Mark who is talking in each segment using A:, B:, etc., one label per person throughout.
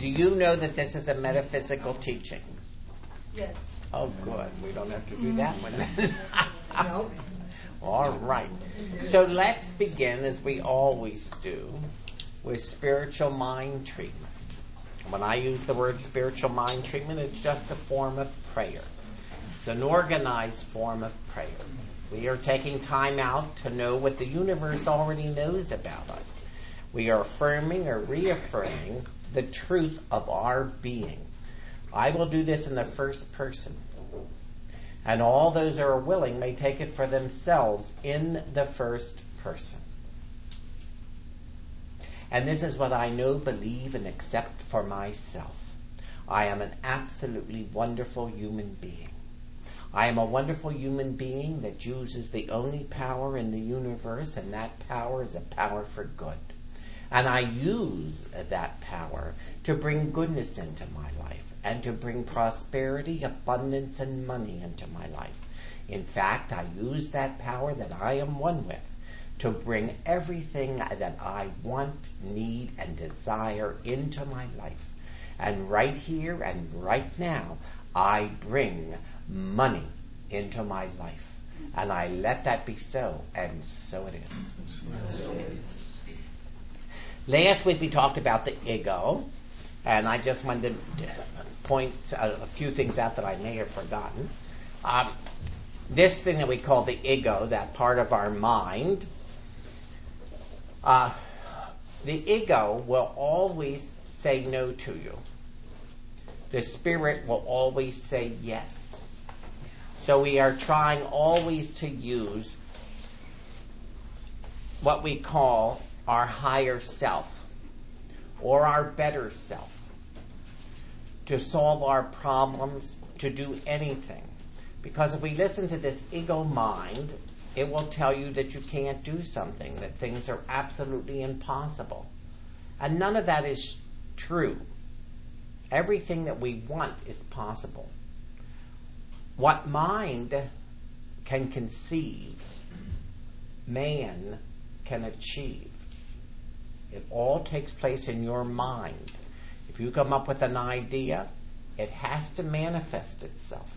A: Do you know that this is a metaphysical teaching?
B: Yes.
A: Oh, good. We don't have to do that one then.
B: No.
A: All right. So let's begin, as we always do, with spiritual mind treatment. When I use the word spiritual mind treatment, it's just a form of prayer. It's an organized form of prayer. We are taking time out to know what the universe already knows about us. We are affirming or reaffirming the truth of our being. I will do this in the first person. And all those who are willing may take it for themselves in the first person. And this is what I know, believe, and accept for myself. I am an absolutely wonderful human being. I am a wonderful human being that uses the only power in the universe, and that power is a power for good. And I use that power to bring goodness into my life and to bring prosperity, abundance, and money into my life. In fact, I use that power that I am one with to bring everything that I want, need, and desire into my life. And right here and right now, I bring money into my life. And I let that be so, and so it is. Last week we talked about the ego, and I just wanted to point a few things out that I may have forgotten. This thing that we call the ego, that part of our mind, the ego will always say no to you. The spirit will always say yes. So we are trying always to use what we call our higher self or our better self to solve our problems, to do anything. Because if we listen to this ego mind, it will tell you that you can't do something, that things are absolutely impossible. And none of that is true. Everything that we want is possible. What mind can conceive, man can achieve. It all takes place in your mind. If you come up with an idea, it has to manifest itself.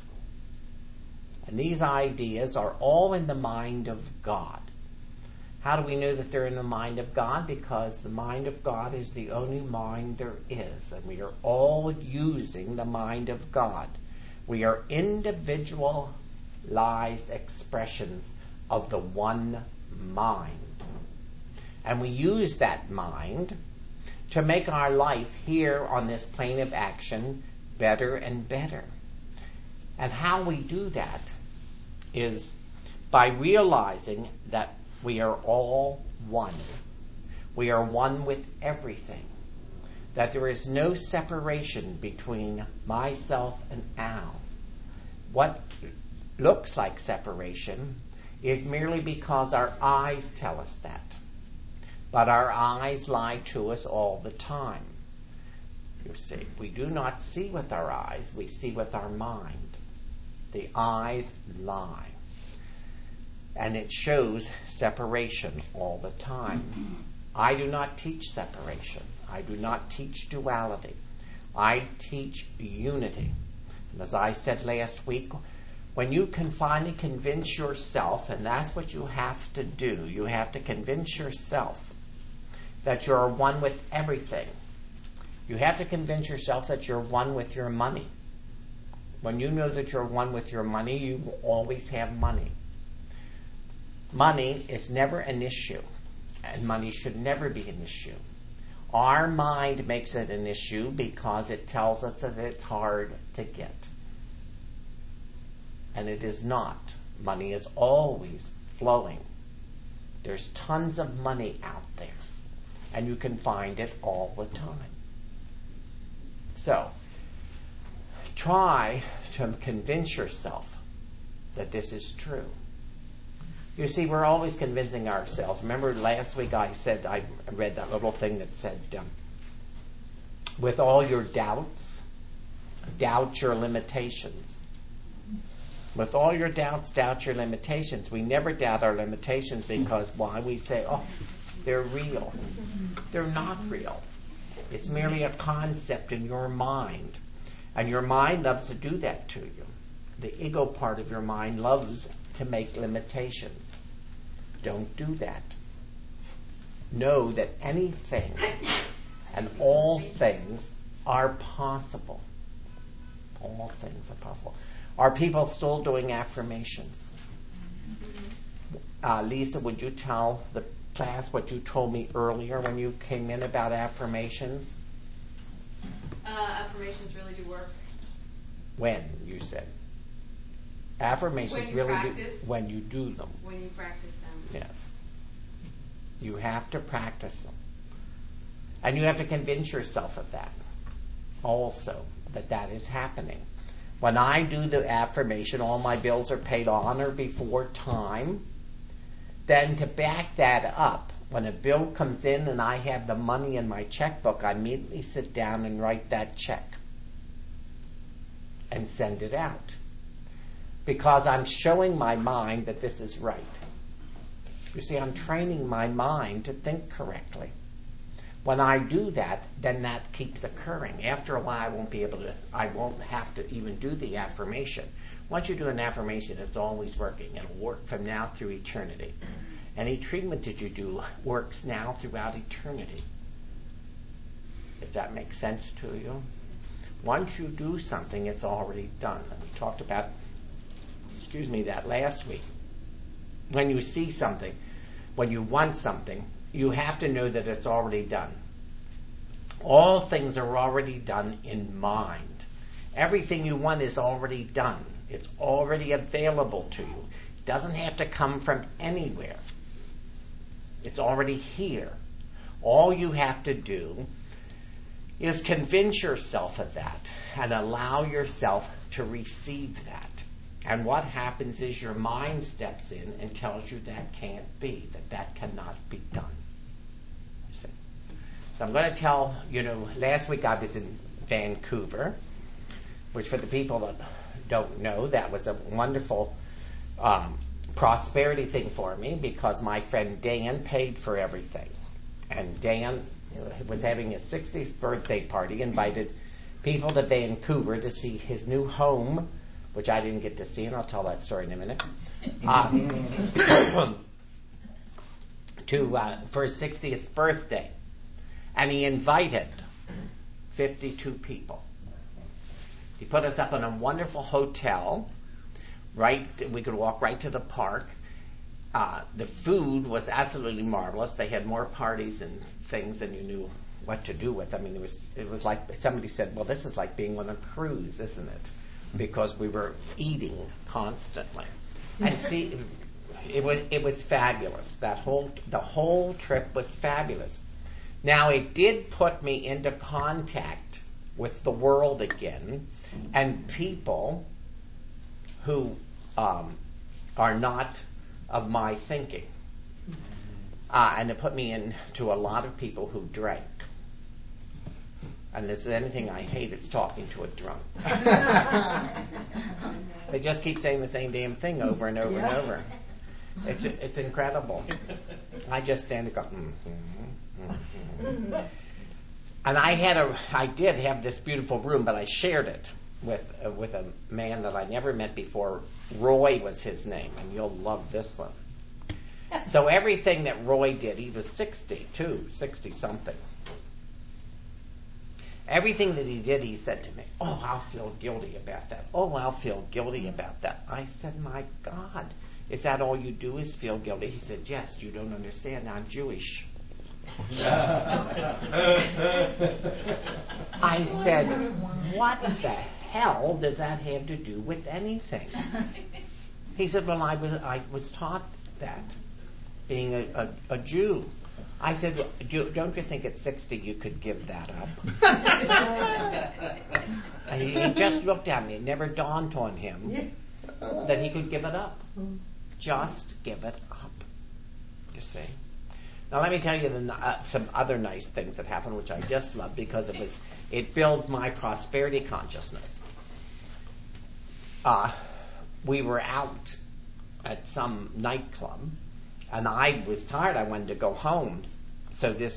A: And these ideas are all in the mind of God. How do we know that they're in the mind of God? Because the mind of God is the only mind there is. And we are all using the mind of God. We are individualized expressions of the one mind. And we use that mind to make our life here on this plane of action better and better. And how we do that is by realizing that we are all one. We are one with everything. That there is no separation between myself and Al. What looks like separation is merely because our eyes tell us that. But our eyes lie to us all the time. You see, we do not see with our eyes, we see with our mind. The eyes lie. And it shows separation all the time. I do not teach separation. I do not teach duality. I teach unity. And as I said last week, when you can finally convince yourself, and that's what you have to do, you have to convince yourself that you're one with everything. You have to convince yourself that you're one with your money. When you know that you're one with your money, you will always have money. Money is never an issue, and money should never be an issue. Our mind makes it an issue because it tells us that it's hard to get. And it is not. Money is always flowing. There's tons of money out there. And you can find it all the time. So, try to convince yourself that this is true. You see, we're always convincing ourselves. Remember last week I said, I read that little thing that said, with all your doubts, doubt your limitations. With all your doubts, doubt your limitations. We never doubt our limitations because why? We say, oh, they're real. They're not real. It's merely a concept in your mind. And your mind loves to do that to you. The ego part of your mind loves to make limitations. Don't do that. Know that anything and all things are possible. All things are possible. Are people still doing affirmations? Lisa, would you tell the class what you told me earlier when you came in about affirmations?
C: Affirmations really do work.
A: When, you said? Affirmations
C: when you
A: really
C: practice,
A: do when you do them.
C: When you practice them.
A: Yes. You have to practice them. And you have to convince yourself of that also, that is happening. When I do the affirmation, all my bills are paid on or before time. Then to back that up, when a bill comes in and I have the money in my checkbook, I immediately sit down and write that check and send it out. Because I'm showing my mind that this is right. You see, I'm training my mind to think correctly. When I do that, then that keeps occurring. After a while, I won't have to even do the affirmation. Once you do an affirmation, it's always working. It'll work from now through eternity. Any treatment that you do works now throughout eternity. If that makes sense to you. Once you do something, it's already done. And we talked about, that last week. When you see something, when you want something, you have to know that it's already done. All things are already done in mind. Everything you want is already done. It's already available to you. It doesn't have to come from anywhere. It's already here. All you have to do is convince yourself of that and allow yourself to receive that. And what happens is your mind steps in and tells you that can't be, that cannot be done. So I'm going to tell, last week I was in Vancouver, which for the people that don't know, that was a wonderful prosperity thing for me because my friend Dan paid for everything. And Dan was having his 60th birthday party, invited people to Vancouver to see his new home, which I didn't get to see, and I'll tell that story in a minute, for his 60th birthday. And he invited 52 people. He put us up in a wonderful hotel, we could walk right to the park. The food was absolutely marvelous. They had more parties and things than you knew what to do with. I mean, it was like somebody said, well, this is like being on a cruise, isn't it? Because we were eating constantly. And see, it was fabulous. The whole trip was fabulous. Now, it did put me into contact with the world again and people who are not of my thinking. And it put me into a lot of people who drank. And if there's anything I hate, it's talking to a drunk. They just keep saying the same damn thing over and over and over. It's incredible. I just stand and go, And I did have this beautiful room, but I shared it with a man that I never met before. Roy was his name, and you'll love this one. So everything that Roy did, he was 60-something. Everything that he did, he said to me, oh, I'll feel guilty about that. Oh, I'll feel guilty about that. I said, my God, is that all you do is feel guilty? He said, yes, you don't understand. I'm Jewish. I said, what the hell does that have to do with anything? He said, well, I was taught that, being a Jew. I said, don't you think at 60 you could give that up? And he just looked at me. It never dawned on him that he could give it up. Just give it up. You see? Now let me tell you some other nice things that happened, which I just love because it builds my prosperity consciousness. We were out at some nightclub, and I was tired. I wanted to go home. So this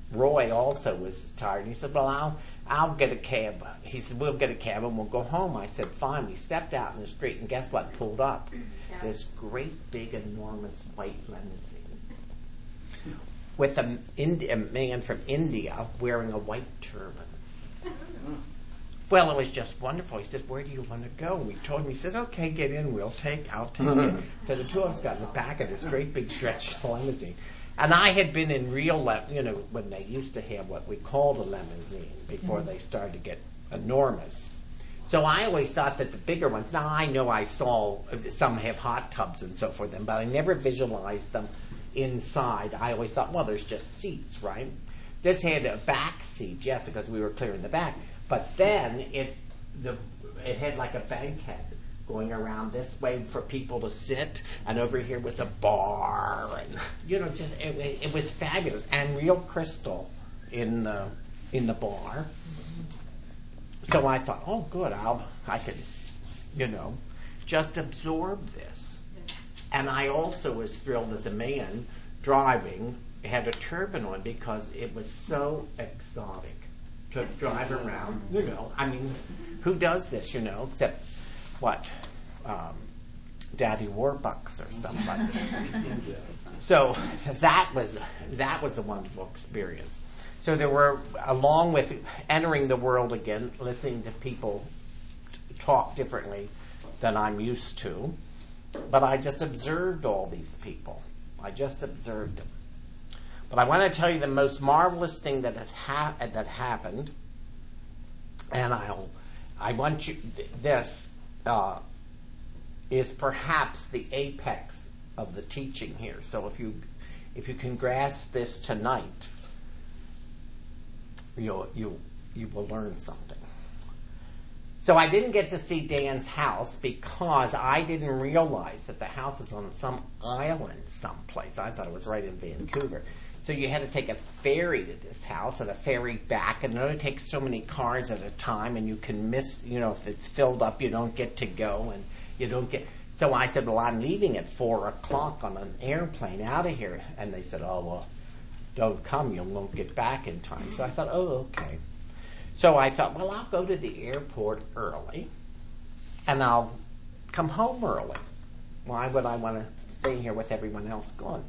A: Roy also was tired. He said, well, I'll get a cab. He said, we'll get a cab and we'll go home. I said, fine. We stepped out in the street, and guess what pulled up?
C: Yeah.
A: This great, big, enormous white limousine with a man from India wearing a white turban. Well, it was just wonderful. He says, where do you want to go? And we told him. He said, okay, get in. I'll take it. So the two of us got in the back of this great big stretched limousine. And I had been in real, when they used to have what we called a limousine before they started to get enormous. So I always thought that the bigger ones, now I know I saw some have hot tubs and so forth, but I never visualized them inside. I always thought, well, there's just seats, right? This had a back seat, yes, because we were clearing the back. But then it had like a bankhead going around this way for people to sit, and over here was a bar, and just it was fabulous, and real crystal in the bar. So I thought, oh, good, I can, just absorb this. And I also was thrilled that the man driving had a turban on because it was so exotic to drive around. I mean, who does this? Except what? Daddy Warbucks or somebody. So that was a wonderful experience. So there were, along with entering the world again, listening to people talk differently than I'm used to, but I just observed all these people. I just observed them. But I want to tell you the most marvelous thing that happened, and I want you, this is perhaps the apex of the teaching here. So if you can grasp this tonight, you will learn something. So I didn't get to see Dan's house because I didn't realize that the house was on some island someplace. I thought it was right in Vancouver. So you had to take a ferry to this house and a ferry back, and it only takes so many cars at a time, and you can miss, if it's filled up, you don't get to go, and you don't get. So I said, well, I'm leaving at 4:00 on an airplane out of here. And they said, oh, well, don't come. You won't get back in time. So I thought, oh, okay. So I thought, well, I'll go to the airport early, and I'll come home early. Why would I want to stay here with everyone else gone?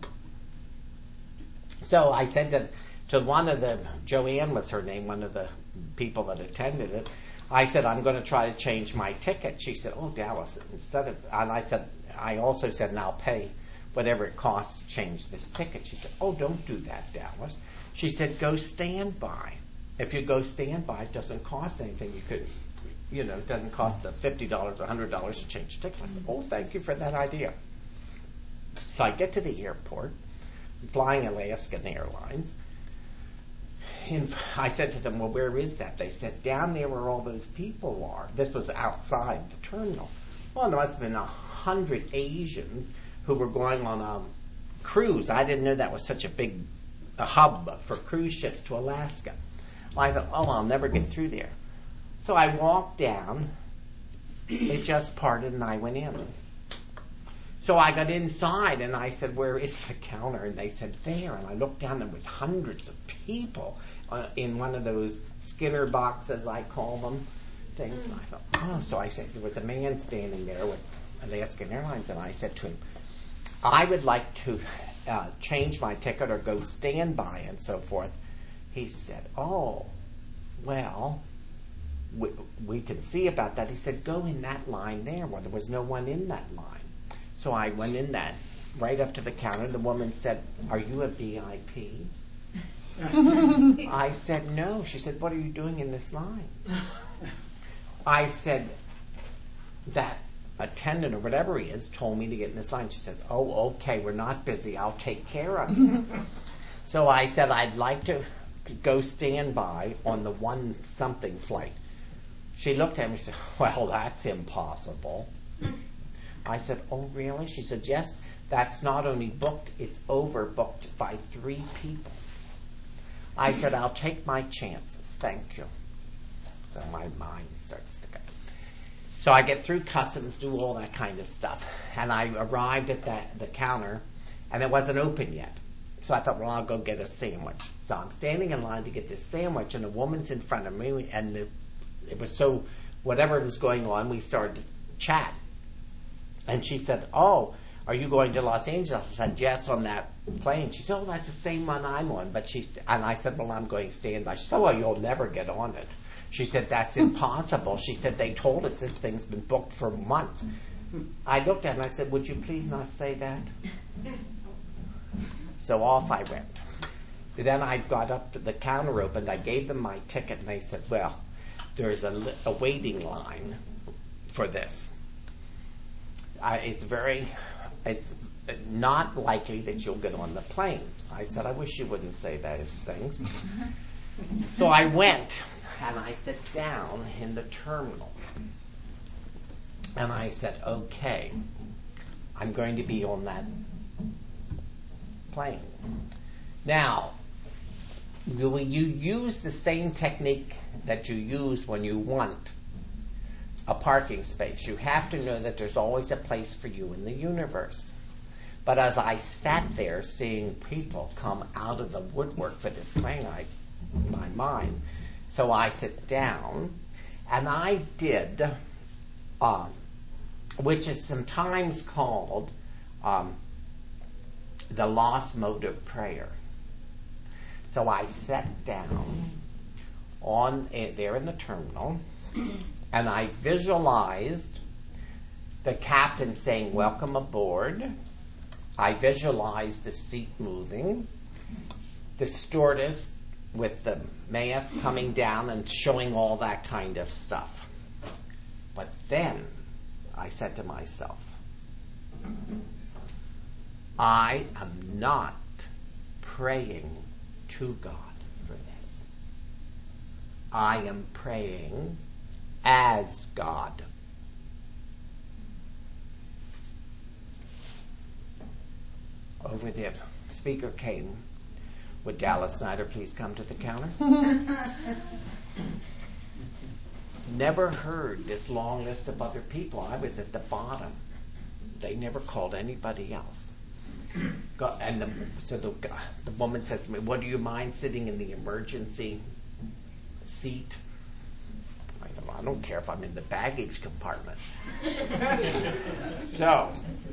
A: So I said to one of the, Joanne was her name, one of the people that attended it, I said, I'm going to try to change my ticket. She said, oh, Dallas, I also said, and I'll pay whatever it costs to change this ticket. She said, oh, don't do that, Dallas. She said, go standby. If you go standby, it doesn't cost anything. You could, it doesn't cost the $50 or $100 to change the ticket. I said, oh, thank you for that idea. So I get to the airport, flying Alaskan Airlines. And I said to them, well, where is that? They said, down there where all those people are. This was outside the terminal. Well, there must have been 100 Asians who were going on a cruise. I didn't know that was such a hub for cruise ships to Alaska. Well, I thought, oh, I'll never get through there. So I walked down. It just parted, and I went in. So I got inside, and I said, where is the counter? And they said, there. And I looked down, and there was hundreds of people in one of those Skinner boxes, I call them, things. And I thought, oh. So I said, there was a man standing there with Alaskan Airlines, and I said to him, I would like to change my ticket or go standby and so forth. He said, oh, well, we can see about that. He said, go in that line there. Well, there was no one in that line. So I went in that, right up to the counter. The woman said, are you a VIP? I said, no. She said, what are you doing in this line? I said, that attendant or whatever he is told me to get in this line. She said, oh, okay, we're not busy. I'll take care of you. So I said, I'd like to go standby on the 1-something flight. She looked at me and said, well, that's impossible. I said, oh, really? She said, yes, that's not only booked, it's overbooked by 3 people. I said, I'll take my chances. Thank you. So my mind starts to go. So I get through customs, do all that kind of stuff. And I arrived at the counter, and it wasn't open yet. So I thought, well, I'll go get a sandwich. So I'm standing in line to get this sandwich, and a woman's in front of me, and it was so, whatever was going on, we started to chat. And she said, oh, are you going to Los Angeles? I said, yes, on that plane. She said, oh, that's the same one I'm on. And I said, well, I'm going standby. She said, oh, well, you'll never get on it. She said, that's impossible. She said, they told us this thing's been booked for months. I looked at her and I said, would you please not say that? So off I went. Then I got up to the counter opened. I gave them my ticket, and they said, well, there's a waiting line for this. It's not likely that you'll get on the plane. I said, I wish you wouldn't say those things. So I went, and I sat down in the terminal. And I said, okay, I'm going to be on that plane. Now, you use the same technique that you use when you want a parking space. You have to know that there's always a place for you in the universe. But as I sat there seeing people come out of the woodwork for this plane, my mind, so I sit down, and I did, which is sometimes called the lost mode of prayer. So I sat down there in the terminal, and I visualized the captain saying, welcome aboard. I visualized the seat moving, the stewardess with the mask coming down and showing all that kind of stuff. But then I said to myself, I am not praying to God for this. I am praying as God. Over there, speaker came. Would Dallas Snyder please come to the counter? Never heard this long list of other people. I was at the bottom. They never called anybody else. And the woman says to me, "What do you mind sitting in the emergency seat?" I said, "Well, I don't care if I'm in the baggage compartment." So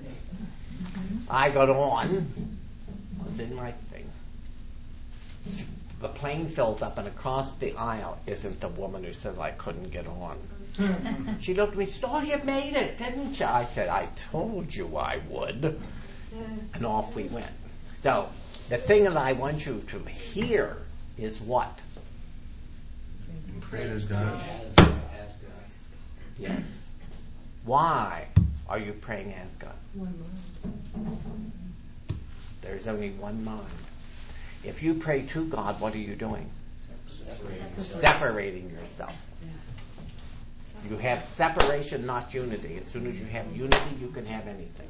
A: I got on. I was in my thing. The plane fills up, and across the aisle isn't the woman who says I couldn't get on. She looked at me and said, "Oh, you made it, didn't you?" I said, "I told you I would." And off we went. So the thing that I want you to hear is what?
D: Pray as God.
A: Yes. Why are you praying as God? There's only one mind. If you pray to God, what are you doing? Separating yourself. You have separation, not unity. As soon as you have unity, you can have anything.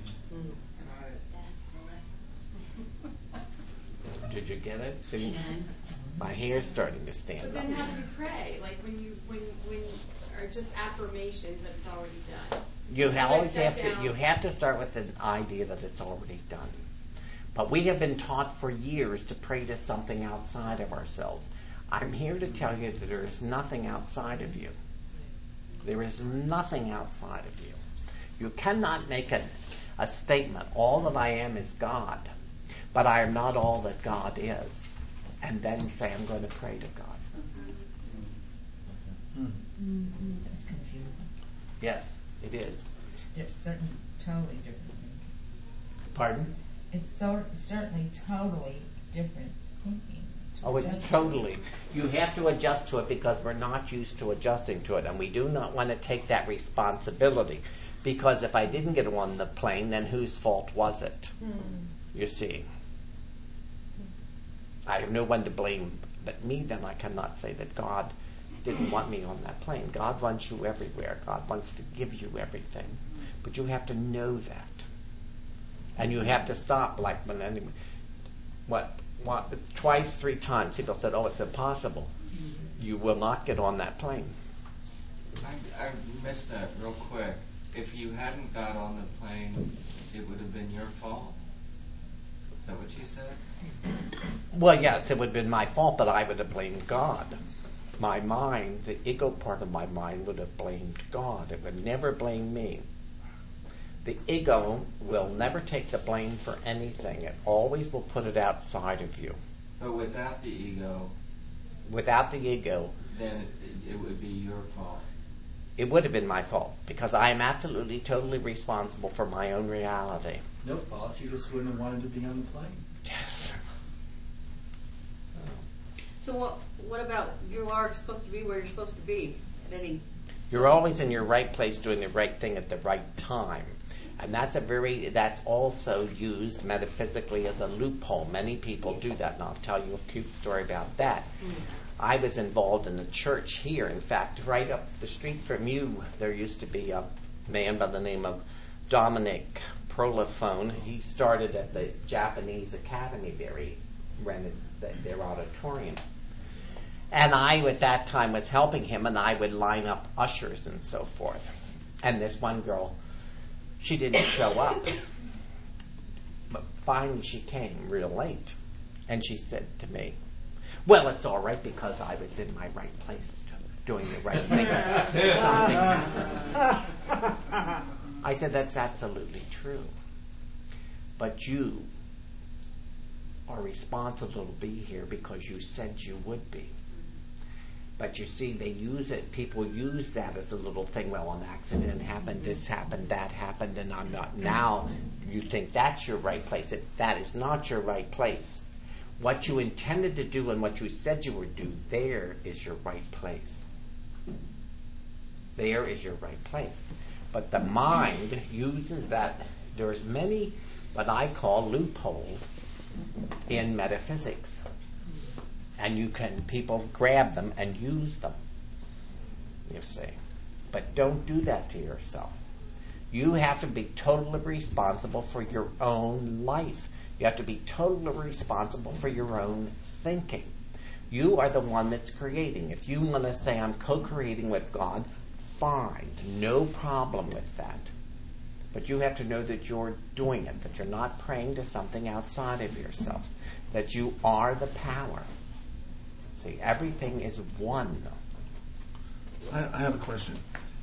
A: Did you get it? See? My hair's starting to stand
C: But
A: up.
C: then how do you pray? Like when or just affirmations that it's already done.
A: You have to start with the idea that it's already done. But we have been taught for years to pray to something outside of ourselves. I'm here to tell you that there is nothing outside of you. There is nothing outside of you. You cannot make a statement, all that I am is God, but I am not all that God is, and then say I'm going to pray to God.
E: That's confusing.
A: Yes, it is.
E: It's certainly totally different.
A: Pardon?
E: It's certainly totally different thinking.
A: Oh, it's totally. You have to adjust to it because we're not used to adjusting to it, and we do not want to take that responsibility. Because if I didn't get on the plane, then whose fault was it? You see. I have no one to blame but me, then I cannot say that God didn't want me on that plane. God wants you everywhere. God wants to give you everything. But you have to know that. And you have to stop, like when anyone, twice, 3 times, people said, "Oh, it's impossible." You will not get on that plane.
F: I missed that real quick. If you hadn't got on the plane, it would have been your fault? Is that what you said?
A: Well, yes, it would have been my fault, but I would have blamed God. My mind, the ego part of my mind, would have blamed God. It would never blame me. The ego will never take the blame for anything. It always will put it outside of you.
F: But without the ego,
A: Without the ego,
F: then it would be your fault.
A: it would have been my fault, because I am absolutely, totally responsible for my own reality.
D: No fault. You just wouldn't have wanted to be on the plane.
A: Yes.
B: So what about you are supposed to be where you're supposed to be at any?
A: You're always in your right place doing the right thing at the right time. And that's also used metaphysically as a loophole. Many people do that, and I'll tell you a cute story about that. I was involved in a church here. In fact, right up the street from you, there used to be a man by the name of Dominic Prolifone. He started at the Japanese Academy there. He rented their auditorium. And I, at that time, was helping him, and I would line up ushers and so forth. And this one girl, she didn't show up. But finally she came real late. And she said to me, well, it's all right because I was in my right place doing the right thing. Something happened. I said, that's absolutely true. But you are responsible to be here because you said you would be. But you see, they use it, people use that as a little thing. Well, an accident happened, this happened, that happened, and I'm not. Now you think that's your right place. That is not your right place. What you intended to do and what you said you would do, there is your right place. There is your right place. But the mind uses that. There's many what I call loopholes in metaphysics. And people grab them and use them, you see. But don't do that to yourself. You have to be totally responsible for your own life. You have to be totally responsible for your own thinking. You are the one that's creating. If you want to say, I'm co-creating with God, fine. No problem with that. But you have to know that you're doing it, that you're not praying to something outside of yourself, that you are the power. See, everything is one.
G: I have a question.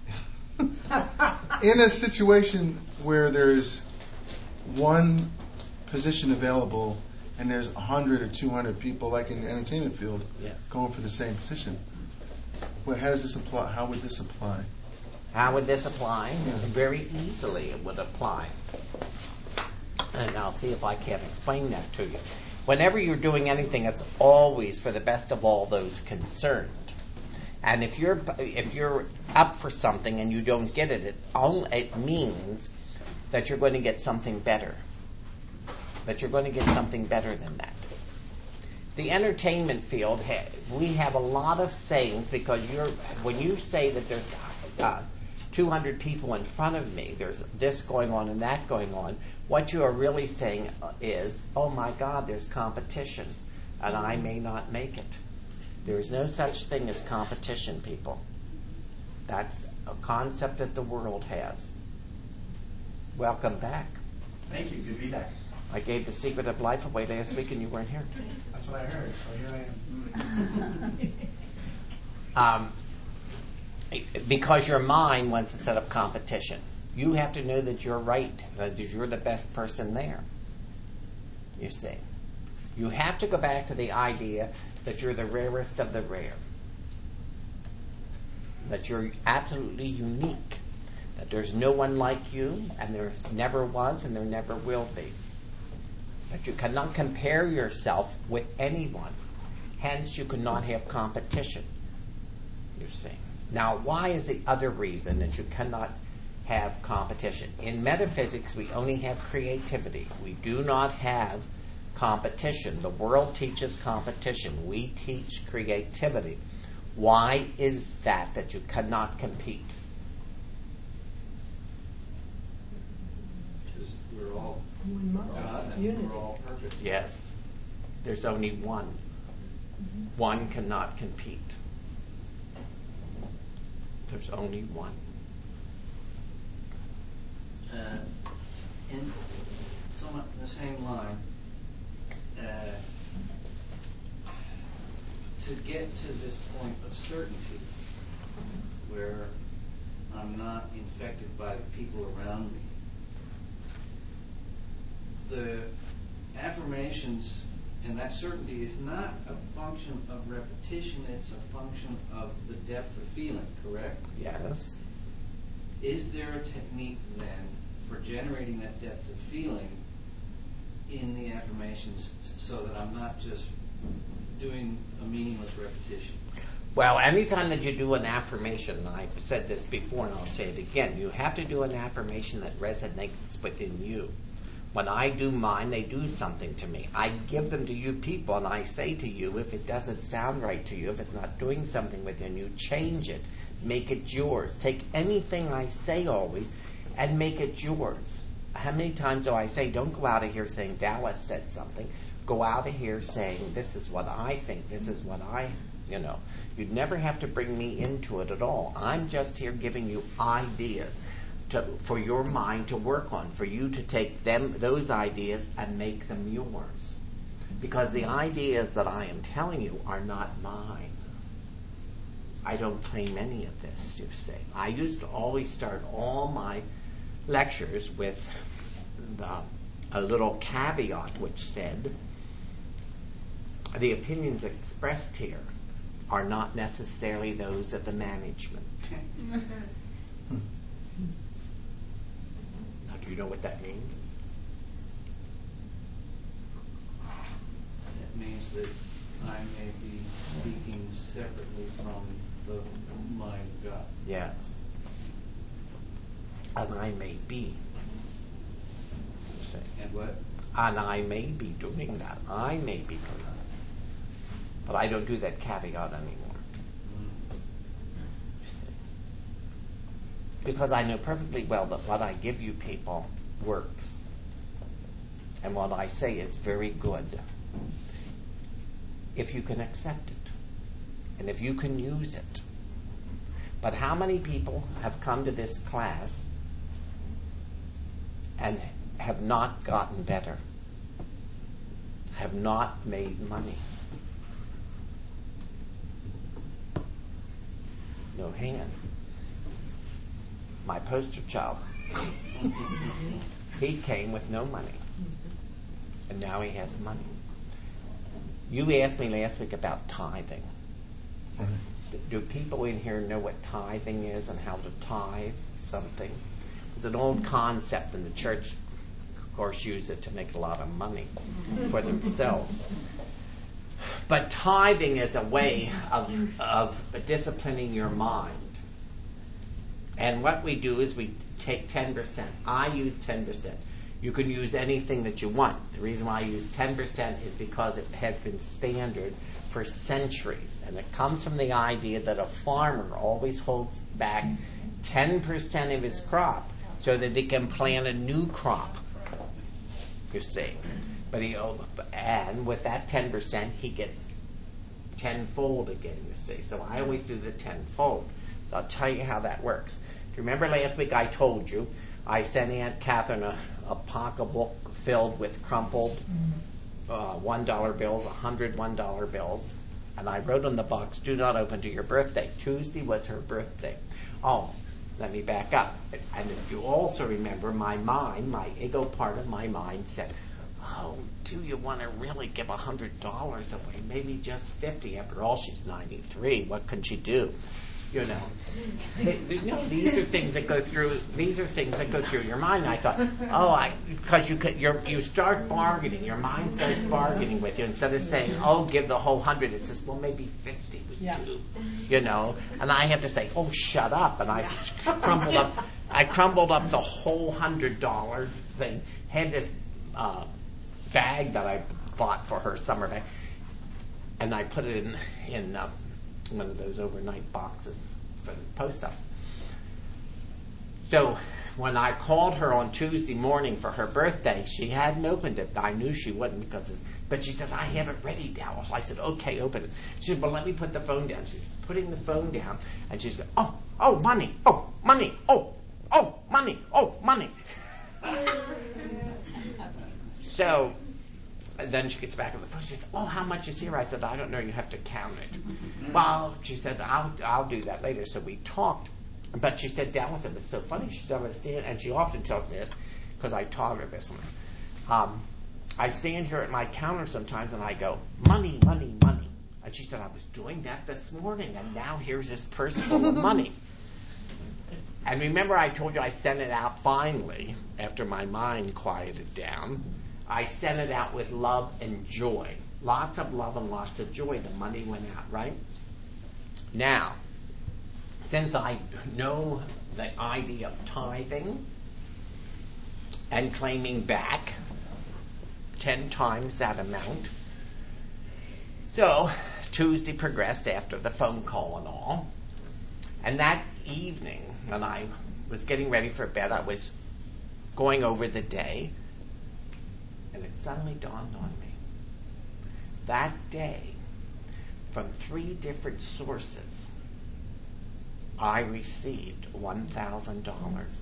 G: In a situation where there's one position available and there's 100 or 200 people, like in the entertainment field,
A: Yes.
G: going for the same position, how does this apply? How would this apply?
A: How would this apply? Very easily it would apply. And I'll see if I can explain that to you. Whenever you're doing anything, it's always for the best of all those concerned. And if you're up for something and you don't get it, it means that you're going to get something better. That you're going to get something better than that. The entertainment field, we have a lot of sayings because when you say that there's 200 people in front of me, there's this going on and that going on, what you are really saying is, oh my God, there's competition, and I may not make it. There is no such thing as competition, people. That's a concept that the world has. Welcome back.
D: Thank you. Good to be back.
A: I gave The Secret of Life away last week and you weren't here.
D: That's what I heard. So here I am.
A: Because your mind wants to set up competition. You have to know that you're right, that you're the best person there. You see. You have to go back to the idea that you're the rarest of the rare. That you're absolutely unique. That there's no one like you, and there never was, and there never will be. That you cannot compare yourself with anyone. Hence, you cannot have competition. You see. Now, why is the other reason that you cannot have competition? In metaphysics, we only have creativity. We do not have competition. The world teaches competition. We teach creativity. Why is that you cannot compete?
F: Because we're all God and we're all perfect.
A: Yes. There's only one. One cannot compete. There's only one.
F: In the same line,
H: to get to this point of certainty where I'm not infected by the people around me, the affirmations and that certainty is not a function of repetition, it's a function of the depth of feeling, correct?
A: Yes.
H: Is there a technique then for generating that depth of feeling in the affirmations so that I'm not just doing a meaningless repetition?
A: Well, anytime that you do an affirmation, and I've said this before and I'll say it again, you have to do an affirmation that resonates within you. When I do mine, they do something to me. I give them to you people, and I say to you, if it doesn't sound right to you, if it's not doing something within you, change it. Make it yours. Take anything I say always and make it yours. How many times do I say, don't go out of here saying Dallas said something. Go out of here saying, this is what I think, this is what you'd never have to bring me into it at all. I'm just here giving you ideas for your mind to work on, for you to take those ideas and make them yours. Because the ideas that I am telling you are not mine. I don't claim any of this, you see. I used to always start all my lectures with a little caveat which said, the opinions expressed here are not necessarily those of the management. Now, do you know what that means?
H: It means that I may be speaking separately from the mind of God.
A: Yes. And I may be. See.
H: And what?
A: And I may be doing that. I may be doing that. But I don't do that caveat anymore. You see. Because I know perfectly well that what I give you people works. And what I say is very good. If you can accept it. And if you can use it. But how many people have come to this class and have not gotten better? Have not made money? No hands. My poster child. He came with no money. And now he has money. You asked me last week about tithing. Do people in here know what tithing is and how to tithe something? It's an old concept, and the church, of course, use it to make a lot of money for themselves. But tithing is a way of disciplining your mind. And what we do is we take 10%. I use 10%. You can use anything that you want. The reason why I use 10% is because it has been standard for centuries. And it comes from the idea that a farmer always holds back 10% of his crop so that he can plant a new crop, you see. And with that 10%, he gets tenfold again, you see. So I always do the tenfold. So I'll tell you how that works. Do you remember last week I told you I sent Aunt Catherine a pocketbook filled with crumpled $1 bills, 100 $1 bills, and I wrote on the box, do not open to your birthday. Tuesday was her birthday. Oh, let me back up. And if you also remember, my mind, my ego part of my mind said, oh, do you want to really give $100 away? Maybe just 50. After all, she's 93. What can she do? You know, these are things that go through. These are things that go through your mind. And I thought, because you start bargaining. Your mind starts bargaining with you instead of saying, oh, give the whole 100. It says, well, maybe 50 would do. You know, and I have to say, oh, shut up. And I crumbled up the whole $100 thing. Had this bag that I bought for her, summer bag, and I put it in one of those overnight boxes for the post office. So when I called her on Tuesday morning for her birthday, she hadn't opened it. I knew she wouldn't but she said, I have it ready, Dallas. I said, okay, open it. She said, well, let me put the phone down. She's putting the phone down, and she's going, oh, money, money, money, money. So then she gets back on the phone. She says, "Oh, how much is here?" I said, "I don't know. You have to count it." Well, she said, "I'll do that later." So we talked. But she said, Dallas, it was so funny. She said, I was standing, and she often tells me this because I taught her this one. I stand here at my counter sometimes and I go, money, money, money. And she said, I was doing that this morning, and now here's this purse full of money. And remember I told you I sent it out finally after my mind quieted down. I sent it out with love and joy. Lots of love and lots of joy. The money went out, right? Now, since I know the idea of tithing and claiming back 10 times that amount, so Tuesday progressed after the phone call and all. And that evening, when I was getting ready for bed, I was going over the day, and it suddenly dawned on me. That day, from 3 different sources, I received $1,000.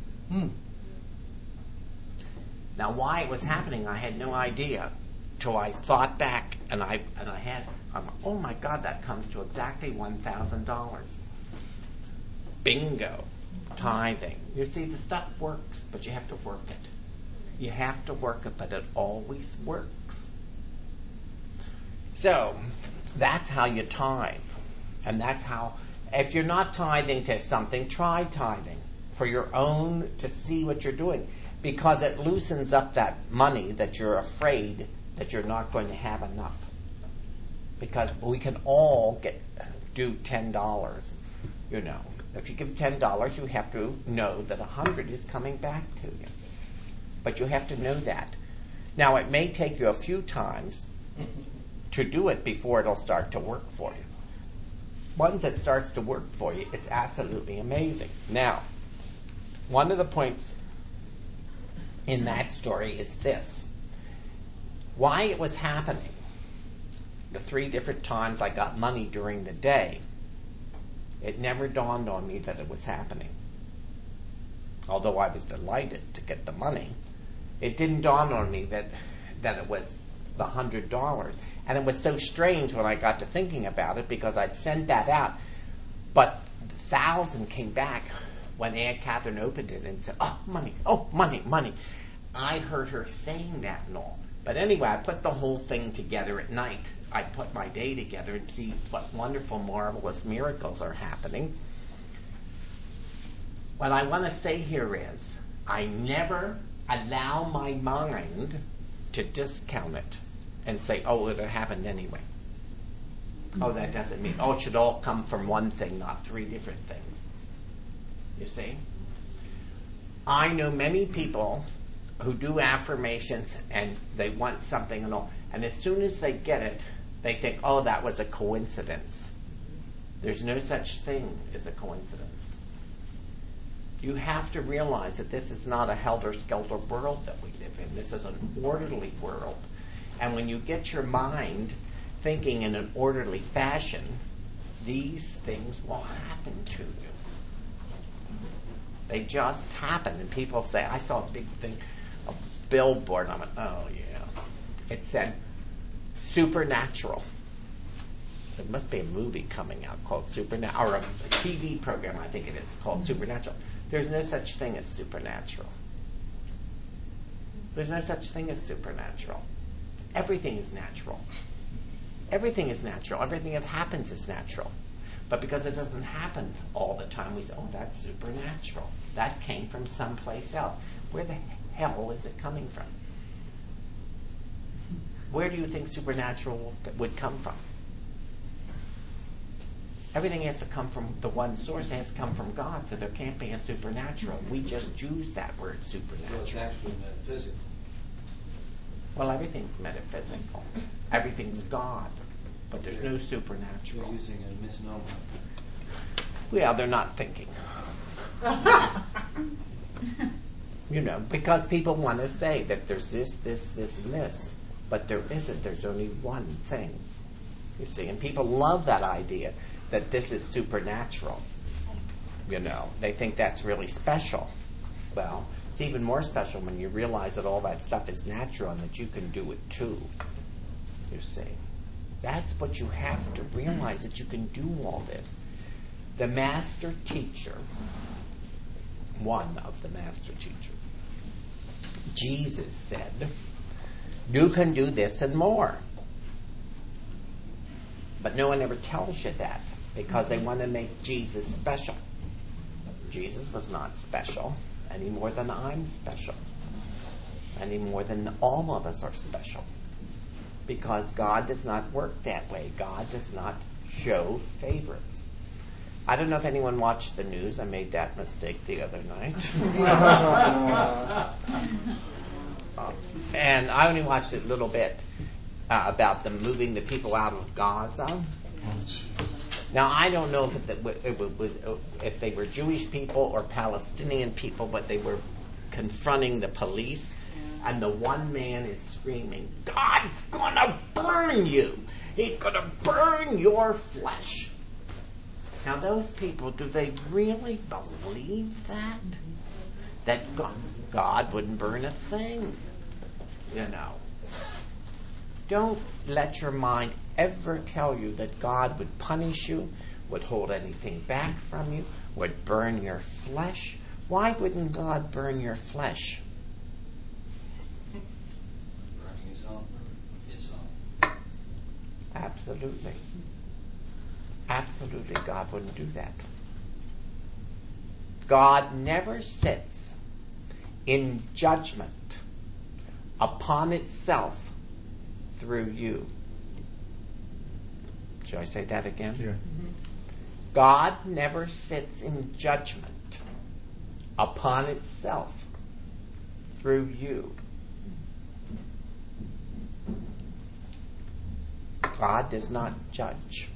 A: Now, why it was happening, I had no idea till I thought back, and I'm oh my God, that comes to exactly $1,000. Bingo, tithing. You see, the stuff works, but you have to work it. You have to work it, but it always works. So that's how you tithe, and that's how. If you're not tithing to something, try tithing for your own, to see what you're doing, because it loosens up that money that you're afraid that you're not going to have enough. Because we can all do $10. You know, if you give $10, you have to know that 100 is coming back to you. But you have to know that. Now, it may take you a few times to do it before it'll start to work for you. Once it starts to work for you, it's absolutely amazing. Now, one of the points in that story is this. Why it was happening, the 3 different times I got money during the day, it never dawned on me that it was happening. Although I was delighted to get the money, it didn't dawn on me that it was the $100. And it was so strange when I got to thinking about it, because I'd sent that out. But the 1,000 came back when Aunt Catherine opened it and said, oh, money, money. I heard her saying that and all. But anyway, I put the whole thing together at night. I put my day together and see what wonderful, marvelous miracles are happening. What I want to say here is, I never allow my mind to discount it and say, oh, it happened anyway. Oh, that doesn't mean, it should all come from one thing, not 3 different things. You see? I know many people who do affirmations and they want something and all, and as soon as they get it, they think, oh, that was a coincidence. There's no such thing as a coincidence. You have to realize that this is not a helter-skelter world that we live in. This is an orderly world. And when you get your mind thinking in an orderly fashion, these things will happen to you. They just happen. And people say, I saw a big thing, a billboard. I went, oh, yeah. It said, Supernatural. There must be a movie coming out called Supernatural, or a TV program, I think it is, called Supernatural. There's no such thing as supernatural. There's no such thing as supernatural. Everything is natural. Everything is natural. Everything that happens is natural. But because it doesn't happen all the time, we say, oh, that's supernatural. That came from someplace else. Where the hell is it coming from? Where do you think supernatural would come from? Everything has to come from the one source. It has to come from God, so there can't be a supernatural. We just use that word supernatural.
H: So it's actually metaphysical.
A: Well, everything's metaphysical. Everything's God. But there's no supernatural.
H: You're using a misnomer.
A: Well, they're not thinking. Because people want to say that there's this, and this. But there isn't. There's only one thing. You see, and people love that idea that this is supernatural. They think that's really special. Well, It's even more special when you realize that all that stuff is natural and that you can do it too. You see. That's what you have to realize, that you can do all this. The master teacher, one of the master teachers, Jesus said, you can do this and more. But no one ever tells you that because they want to make Jesus special. Jesus was not special any more than I'm special, any more than all of us are special. Because God does not work that way. God does not show favorites. I don't know if anyone watched the news. I made that mistake the other night. And I only watched it a little bit about them moving the people out of Gaza. Now, I don't know if they were Jewish people or Palestinian people, but they were confronting the police. And the one man is screaming, God's going to burn you. He's going to burn your flesh. Now, those people, do they really believe that? That God wouldn't burn a thing? You know. Don't let your mind ever tell you that God would punish you, would hold anything back from you, would burn your flesh. Why wouldn't God burn your flesh?
H: Burning his own.
A: Absolutely. Absolutely, God wouldn't do that. God never sits in judgment upon itself through you. Should I say that again?
G: Yeah.
A: God never sits in judgment upon itself through you. God does not judge.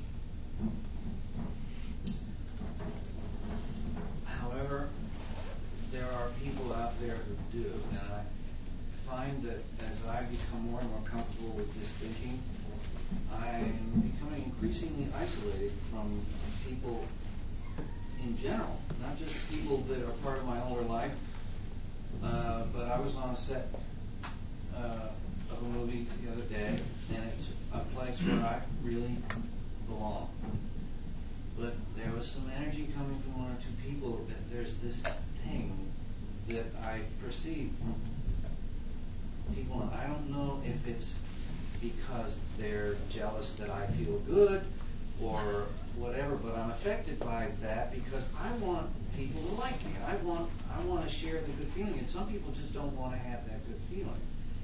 H: However, there are people out there who do, and I find that as I become more and more comfortable with this thinking, I'm becoming increasingly isolated from people in general, not just people that are part of my older life, but I was on a set of a movie the other day, and it's a place where I really belong. But there was some energy coming from one or two people. There's this thing that I perceive from people, and I don't know if it's because they're jealous that I feel good or whatever, but I'm affected by that because I want people to like me. I want to share the good feeling, and some people just don't want to have that good feeling.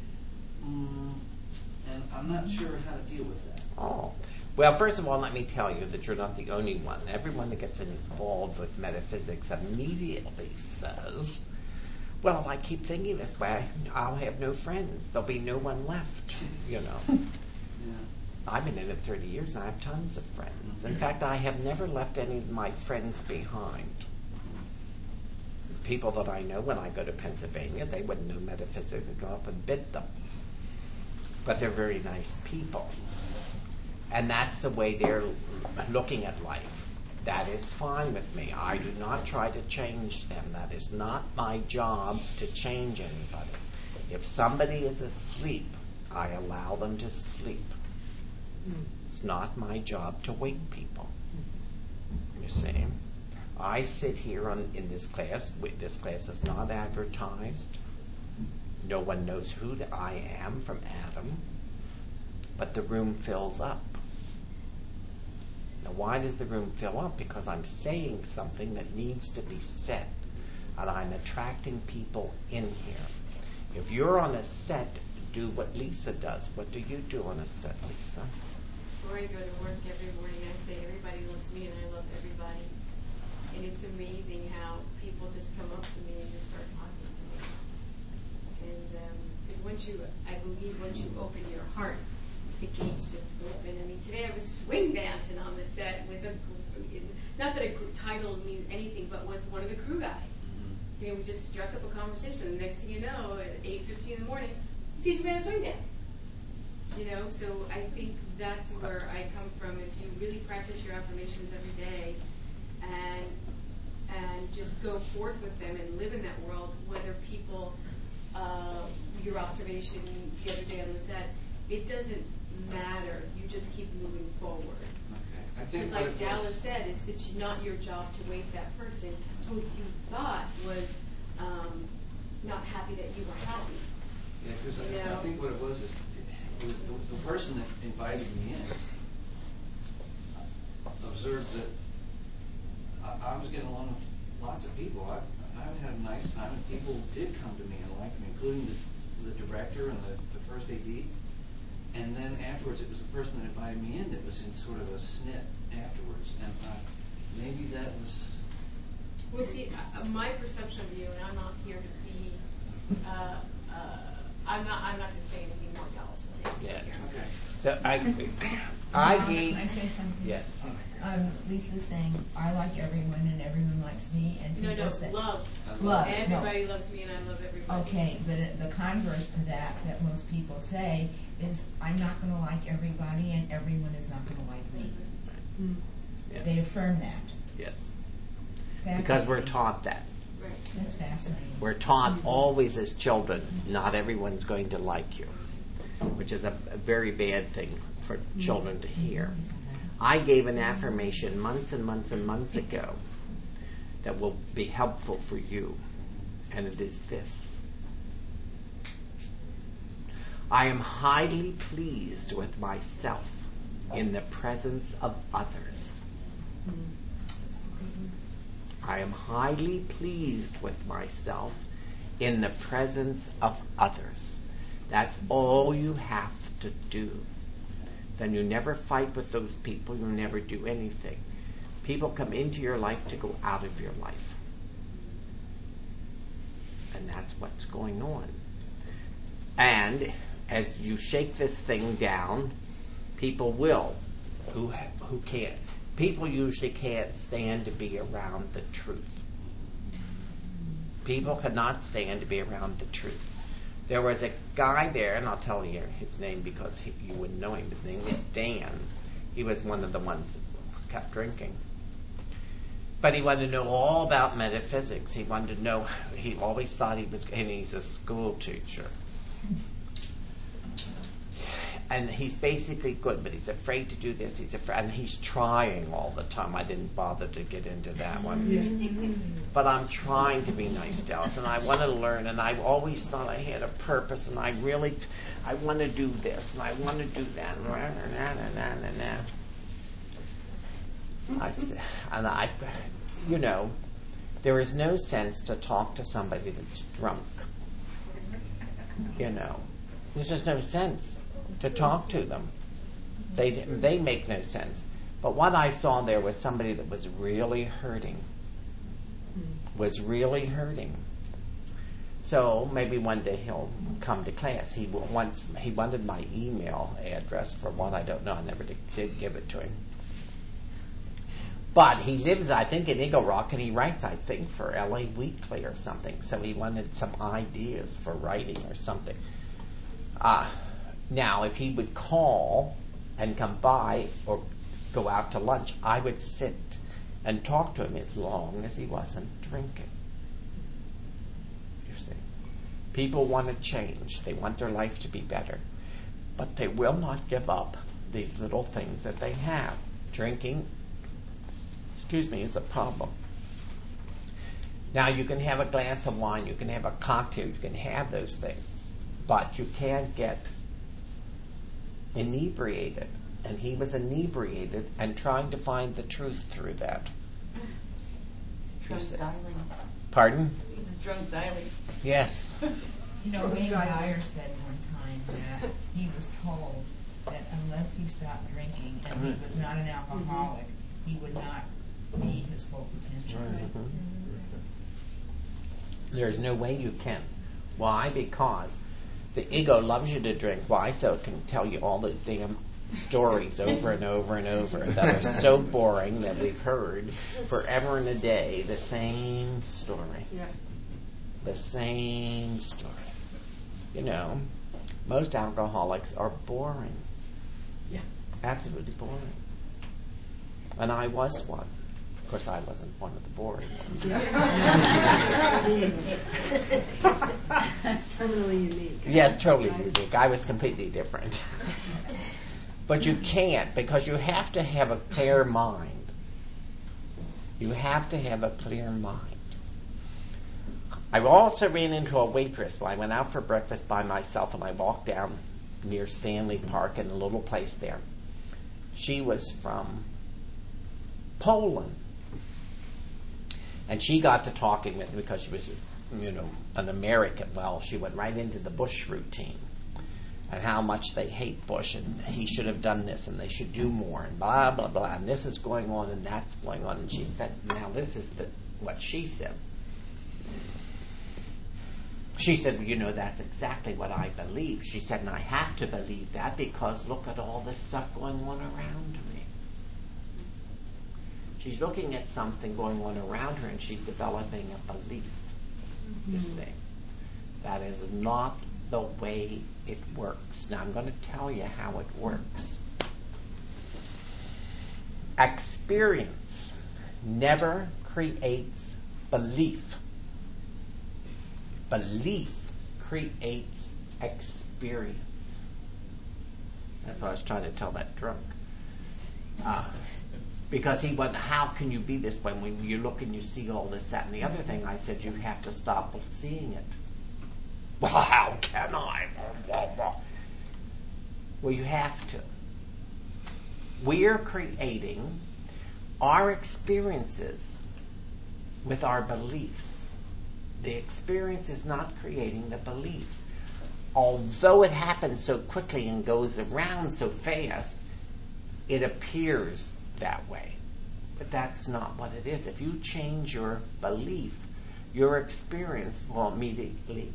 H: And I'm not sure how to deal with that.
A: Oh. Well, first of all, let me tell you that you're not the only one. Everyone that gets involved with metaphysics immediately says, well, I keep thinking this way. I'll have no friends. There'll be no one left, you know.
H: Yeah.
A: I've been in it 30 years, and I have tons of friends. In fact, I have never left any of my friends behind. People that I know, when I go to Pennsylvania, they wouldn't know metaphysics, would go up and bid them. But they're very nice people. And that's the way they're looking at life. That is fine with me. I do not try to change them. That is not my job to change anybody. If somebody is asleep, I allow them to sleep. It's not my job to wake people. You see? I sit here in this class. This class is not advertised. No one knows who I am from Adam. But the room fills up. Now, why does the room fill up? Because I'm saying something that needs to be said, and I'm attracting people in here. If you're on a set, do what Lisa does. What do you do on a set, Lisa?
C: Before I go to work every morning, I say everybody loves me and I love everybody. And it's amazing how people just come up to me and just start talking to me. And because I believe once you open your heart, the gates just open. I mean, today I was swing dancing on the set with not that a title means anything, but with one of the crew guys. You know, we just struck up a conversation. The next thing you know, at 8:15 in the morning, you see me on a swing dance. You know, so I think that's where I come from. If you really practice your affirmations every day and just go forth with them and live in that world, whether people, your observation the other day on the set, it doesn't matter. You just keep moving forward.
H: Okay. I think
C: Because
H: what
C: like
H: it
C: Dallas said, it's not your job to wake that person who you thought was not happy that you were happy.
H: Yeah, because
C: You
H: I
C: know?
H: think what it was is it was the person that invited me in observed that I was getting along with lots of people. I had a nice time, and people did come to me and like me, including the director and the first AD. And then afterwards, it was the person that invited me in that was in sort of a snit afterwards. And maybe that was...
C: Well, see, my perception of you, and I'm not here to be, I'm not going to say anything more, Dallas.
A: Yes.
H: Okay.
A: I
E: Can
A: gave.
E: I say something?
A: Yes.
E: Lisa's saying, I like everyone and everyone likes me, and
C: No,
E: people say...
C: love.
E: Love,
C: Everybody loves me and I love everybody.
E: Okay, but the converse to that most people say is, I'm not going to like everybody and everyone is not going to like me.
A: Yes.
E: They affirm that.
A: Yes.
E: Fascinating.
A: Because we're taught that.
C: Right.
E: That's fascinating.
A: We're taught always as children, not everyone's going to like you, which is a very bad thing for children to hear. I gave an affirmation months and months and months ago that will be helpful for you, and it is this. I am highly pleased with myself in the presence of others. I am highly pleased with myself in the presence of others. That's all you have to do. Then you never fight with those people. You never do anything. People come into your life to go out of your life. And that's what's going on. And as you shake this thing down, people will, who can't. People usually can't stand to be around the truth. People cannot stand to be around the truth. There was a guy there, and I'll tell you his name because you wouldn't know him. His name was Dan. He was one of the ones that kept drinking. But he wanted to know all about metaphysics. He wanted to know, he always thought he was, and he's a school teacher. And he's basically good, but he's afraid to do this. And he's trying all the time. I didn't bother to get into that one. But I'm trying to be nice, Dallas, and I want to learn. And I always thought I had a purpose, and I want to do this, and I want to do that. There is no sense to talk to somebody that's drunk. There's just no sense to talk to them. They make no sense. But what I saw there was somebody that was really hurting. So maybe one day he'll come to class. He wanted my email address for what I don't know. I never did give it to him. But he lives, I think, in Eagle Rock, and he writes, I think, for LA Weekly or something. So he wanted some ideas for writing or something. Now, if he would call and come by or go out to lunch, I would sit and talk to him as long as he wasn't drinking. You see, people want to change. They want their life to be better. But they will not give up these little things that they have. Drinking, is a problem. Now, you can have a glass of wine, you can have a cocktail, you can have those things, but you can't get inebriated. And he was inebriated and trying to find the truth through that.
B: Drunk dialing.
A: Pardon?
B: He's drunk dialing.
A: Yes.
E: Wayne Dyer said one time that he was told that unless he stopped drinking and he was not an alcoholic, he would not meet his full potential.
A: There's no way you can. Why? Because the ego loves you to drink. Why? So it can tell you all those damn stories over and over and over that are so boring that we've heard forever and a day. The same story.
B: Yeah.
A: The same story. Most alcoholics are boring.
B: Yeah.
A: Absolutely boring. And I was one. Of course, I wasn't one of the boring ones.
B: Totally unique.
A: Yes, totally unique. I was completely different. But you can't, because you have to have a clear mind. You have to have a clear mind. I also ran into a waitress when I went out for breakfast by myself, and I walked down near Stanley Park in a little place there. She was from Poland. And she got to talking with me because she was, an American. Well, she went right into the Bush routine and how much they hate Bush, and he should have done this, and they should do more, and blah, blah, blah, and this is going on, and that's going on. And she said, now this is what she said. She said, that's exactly what I believe. She said, and I have to believe that because look at all this stuff going on around me. She's looking at something going on around her, and she's developing a belief. You see, that is not the way it works. Now I'm going to tell you how it works. Experience never creates belief. Belief creates experience. That's what I was trying to tell that drunk. Because he went, how can you be this way when you look and you see all this, that, and the other thing? I said, you have to stop seeing it. Well, how can I? Well, you have to. We're creating our experiences with our beliefs. The experience is not creating the belief. Although it happens so quickly and goes around so fast, it appears that way. But that's not what it is. If you change your belief, your experience will immediately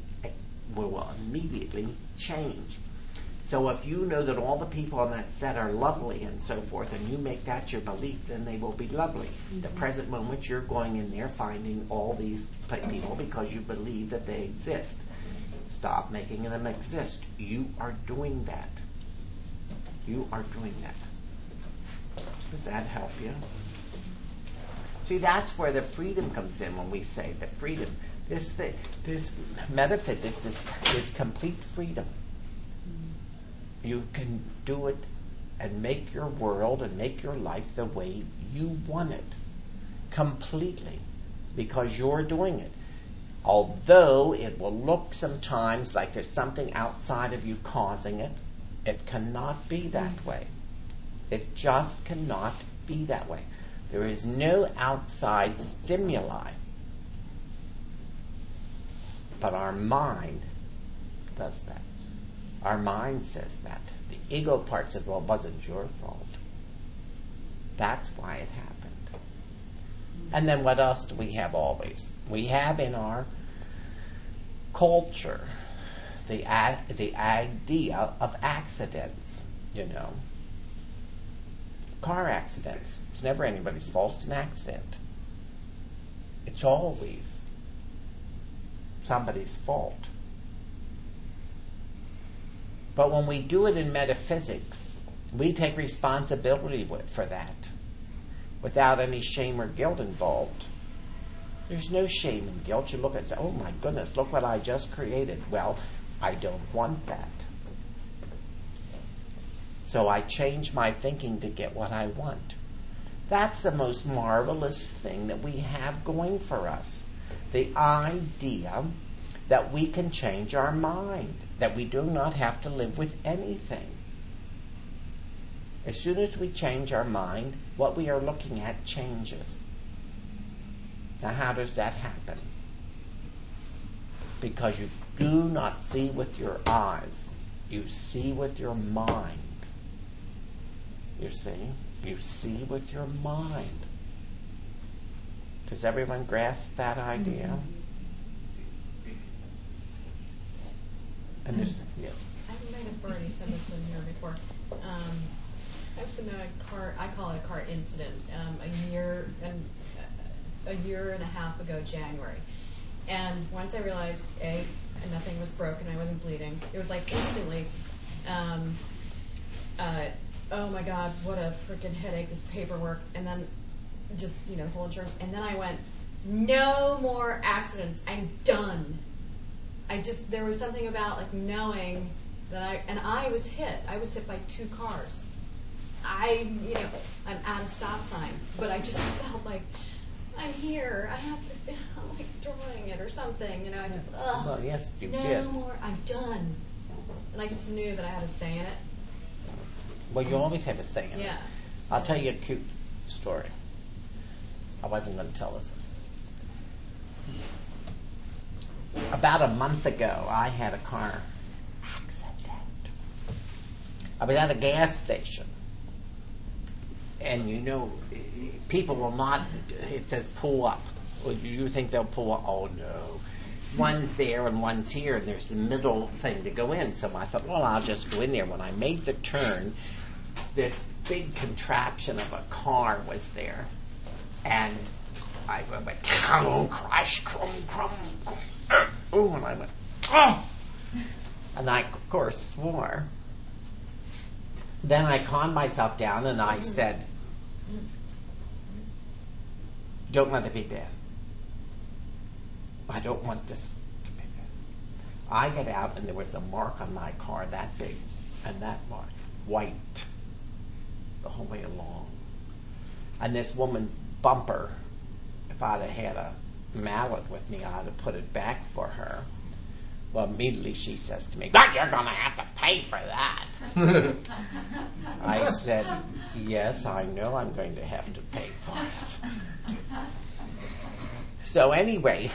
A: change. So if you know that all the people on that set are lovely and so forth, and you make that your belief, then they will be lovely. Mm-hmm. The present moment, you're going in there finding all these people because you believe that they exist. Stop making them exist. You are doing that. You are doing that. Does that help you? See, that's where the freedom comes in when we say the freedom. This metaphysics is complete freedom. You can do it and make your world and make your life the way you want it. Completely. Because you're doing it. Although it will look sometimes like there's something outside of you causing it, it cannot be that way. It just cannot be that way. There is no outside stimuli. But our mind does that. Our mind says that. The ego part says, well, it wasn't your fault. That's why it happened. And then what else do we have always? We have in our culture the idea of accidents, Car accidents. It's never anybody's fault. It's an accident. It's always somebody's fault. But when we do it in metaphysics, we take responsibility for that without any shame or guilt involved. There's no shame and guilt. You look and say, oh my goodness, look what I just created. Well, I don't want that. So I change my thinking to get what I want. That's the most marvelous thing that we have going for us. The idea that we can change our mind, that we do not have to live with anything. As soon as we change our mind, what we are looking at changes. Now, how does that happen? Because you do not see with your eyes. You see with your mind. You see? You see with your mind. Does everyone grasp that idea?
C: Mm-hmm.
A: And there's, yes.
I: I might have already said this in here before. I was in a car, I call it a car incident, a year and a half ago, January. And once I realized, nothing was broken, I wasn't bleeding, it was like instantly, oh my God, what a freaking headache, this paperwork. And then just, the whole insurance. And then I went, no more accidents. I'm done. There was something about like knowing that I was hit. I was hit by 2 cars. I'm at a stop sign, but I just felt like I'm here. I have to, I'm like drawing it or something, I just,
A: Well, yes, you
I: no
A: did.
I: more. I'm done. And I just knew that I had a say in it.
A: Well, you always have a say in it.
I: Yeah.
A: I'll tell you a cute story. I wasn't going to tell this one. About a month ago, I had a car accident. I was at a gas station. And people will not, it says pull up. Or you think they'll pull up? Oh, no. One's there and one's here, and there's the middle thing to go in. So I thought, well, I'll just go in there. When I made the turn, this big contraption of a car was there. And I went, crash, crum, oh, and I went, oh! And I, of course, swore. Then I calmed myself down and I said, don't let it be bad. I don't want this to be bad. I got out and there was a mark on my car that big and that mark, white, the whole way along. And this woman's bumper, if I'd have had a mallet with me, I'd have put it back for her. Well, immediately she says to me, "But you're going to have to pay for that." I said, "Yes, I know I'm going to have to pay for it." So anyway,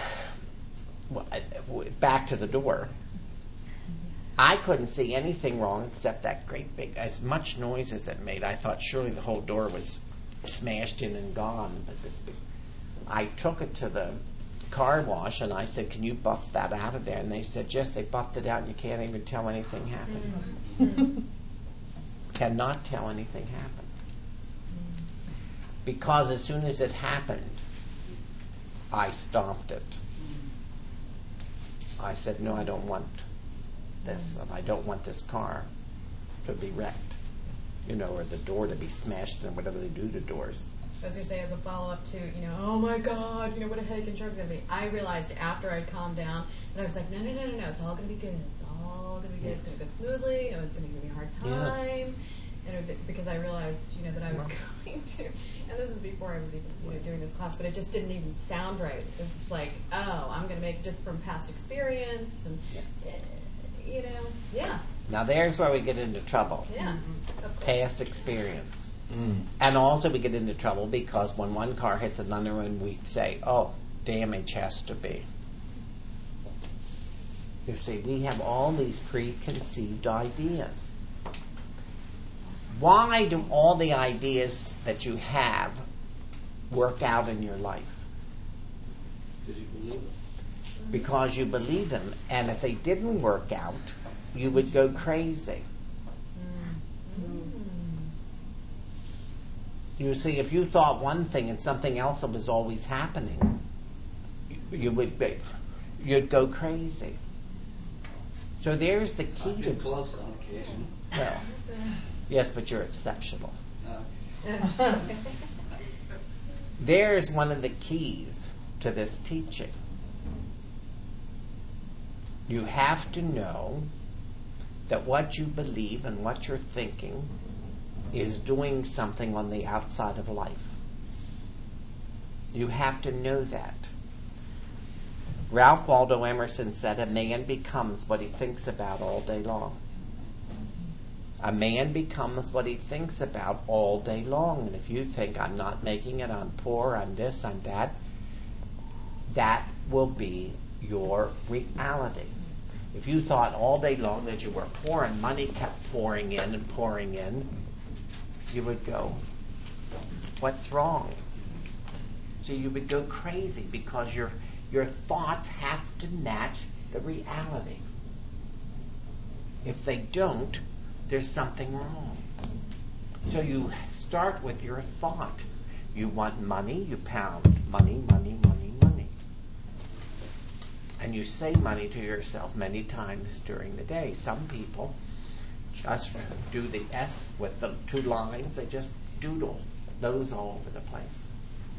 A: back to the door. I couldn't see anything wrong except that great big, as much noise as it made. I thought surely the whole door was smashed in and gone. But this big, I took it to the car wash and I said, "Can you buff that out of there?" And they said, "Yes, they buffed it out and you can't even tell anything happened." Cannot tell anything happened. Because as soon as it happened, I stomped it. I said, "No, I don't want this, and I don't want this car to be wrecked, or the door to be smashed and whatever they do to doors."
I: I was going to say, as a follow-up to, oh my God, what a headache insurance is going to be. I realized after I'd calmed down, and I was like, no, it's all going to be good. It's all going to be good. It's going to go smoothly. It's going to give me a hard time. Yes. And it was because I realized, that I was going to, and this is before I was even, doing this class, but it just didn't even sound right. It was just like, oh, I'm going to make it just from past experience, and, yeah.
A: Now there's where we get into trouble.
I: Yeah.
A: Past experience. And also we get into trouble because when one car hits another one, we say, oh, damage has to be. You see, we have all these preconceived ideas. Why do all the ideas that you have work out in your life?
H: Because you believe them.
A: Because you believe them. And if they didn't work out, you would go crazy. You see, if you thought one thing and something else that was always happening, you'd go crazy. So there's the key
H: I've been close on occasion.
A: Well, yes, but you're exceptional. There's one of the keys to this teaching. You have to know that what you believe and what you're thinking is doing something on the outside of life. You have to know that. Ralph Waldo Emerson said, "A man becomes what he thinks about all day long." A man becomes what he thinks about all day long. And if you think, "I'm not making it, I'm poor, I'm this, I'm that," that will be your reality. If you thought all day long that you were poor and money kept pouring in, you would go, "What's wrong?" So you would go crazy because your thoughts have to match the reality. If they don't, there's something wrong. So you start with your thought. You want money, you pound money, money, money, money. And you say money to yourself many times during the day. Some people just do the S with the 2 lines. They just doodle those all over the place.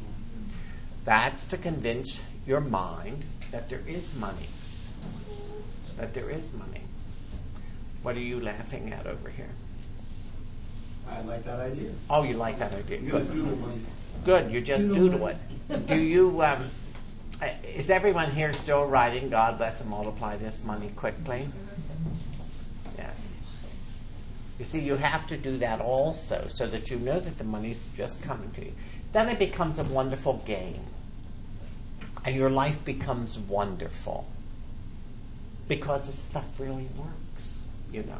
A: That's to convince your mind that there is money. That there is money. What are you laughing at over here?
D: I like that idea.
A: Oh, you like that idea.
D: You gotta
A: Good.
D: doodle money.
A: Good, you just doodle it. Do you, is everyone here still writing, God bless and multiply this money quickly? Yes. You see, you have to do that also so that you know that the money's just coming to you. Then it becomes a wonderful game. And your life becomes wonderful. Because the stuff really works, you know.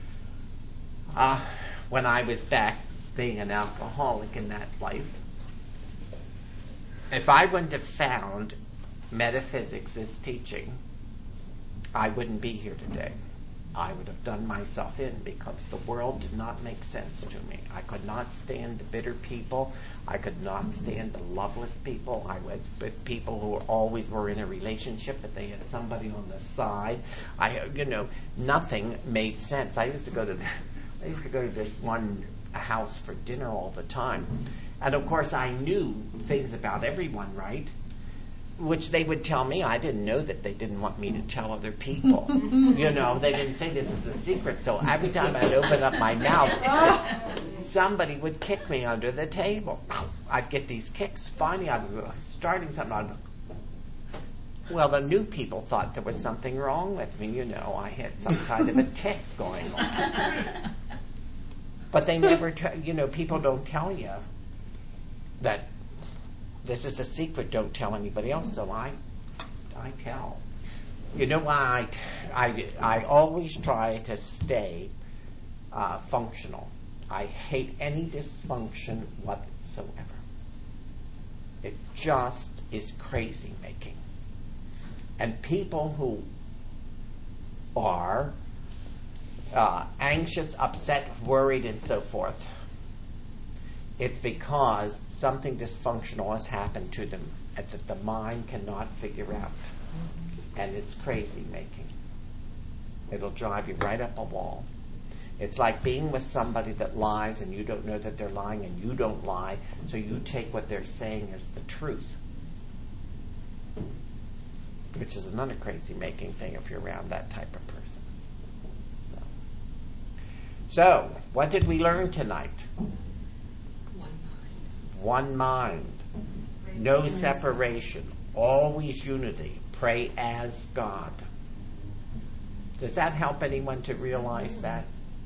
A: When I was back being an alcoholic in that life, if I wouldn't have found metaphysics, this teaching, I wouldn't be here today. I would have done myself in because the world did not make sense to me. I could not stand the bitter people. I could not stand the loveless people. I was with people who always were in a relationship, but they had somebody on the side. Nothing made sense. I used to go to this one house for dinner all the time. And of course I knew things about everyone, right? Which they would tell me. I didn't know that they didn't want me to tell other people. They didn't say this is a secret. So every time I'd open up my mouth, somebody would kick me under the table. I'd get these kicks. Finally, I was starting something. Well, the new people thought there was something wrong with me. I had some kind of a tick going on. But they never, people don't tell you that this is a secret. Don't tell anybody else. So I tell. You know why I always try to stay functional. I hate any dysfunction whatsoever. It just is crazy making. And people who are anxious, upset, worried, and so forth, it's because something dysfunctional has happened to them that the mind cannot figure out. And it's crazy making. It'll drive you right up a wall. It's like being with somebody that lies and you don't know that they're lying and you don't lie, so you take what they're saying as the truth. Which is another crazy making thing if you're around that type of person. So, what did we learn tonight? One mind. No separation. Always unity. Pray as God. Does that help anyone to realize that?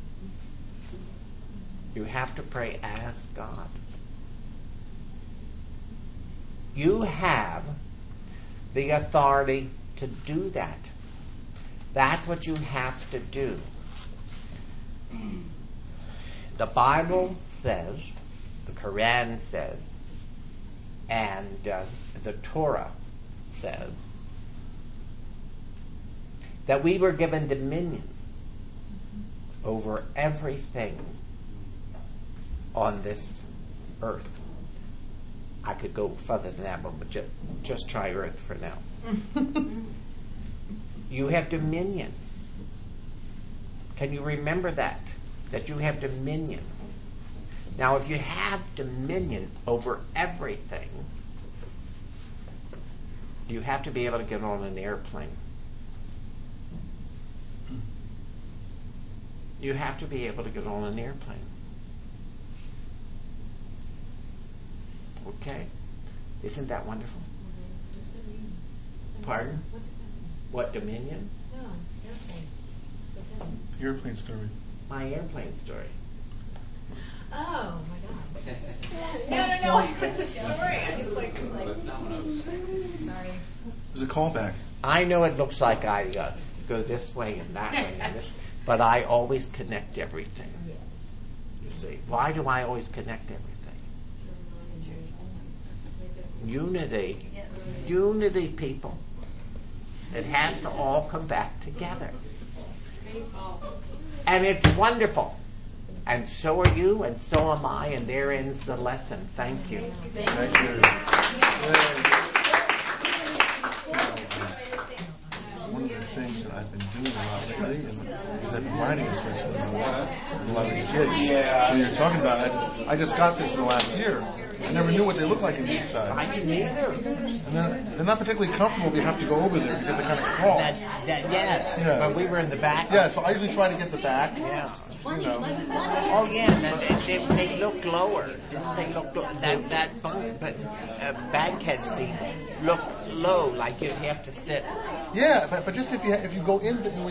A: You have to pray as God. You have the authority to do that. That's what you have to do. The Bible says, the Quran says, and the Torah says that we were given dominion over everything on this earth. I could go further than that, but just try earth for now. You have dominion. Can you remember that you have dominion? Now, if you have dominion over everything, you have to be able to get on an airplane. You have to be able to get on an airplane. Okay? Isn't that wonderful? Pardon? What, dominion?
I: No, airplane.
G: Airplane story.
A: My airplane story.
I: Oh my God. No, I heard the story. I just like sorry.
G: It was a callback.
A: I know it looks like I go this way and that way and this, but I always connect everything. You see, why do I always connect everything? Unity, people. It has to all come back together. And it's wonderful. And so are you, and so am I, and there ends the lesson. Thank you.
G: Thank you. One of the things that I've been doing a lot lately is I've been writing instructions with a lot of the kids. So you're talking about it. I just got this in the last year. I never knew what they looked like on the
A: I
G: inside.
A: didn't either.
G: And they're not particularly comfortable if you have to go over there because you have to kind of crawl.
A: Yes.
G: Yeah.
A: But we were in the back.
G: Yeah, so I usually try to get the back.
A: Yeah.
G: You know.
A: Oh yeah, and they look lower. Didn't they look that bunk? But Bankhead seat looked low, like you'd have to sit.
G: Yeah, but just if you go in,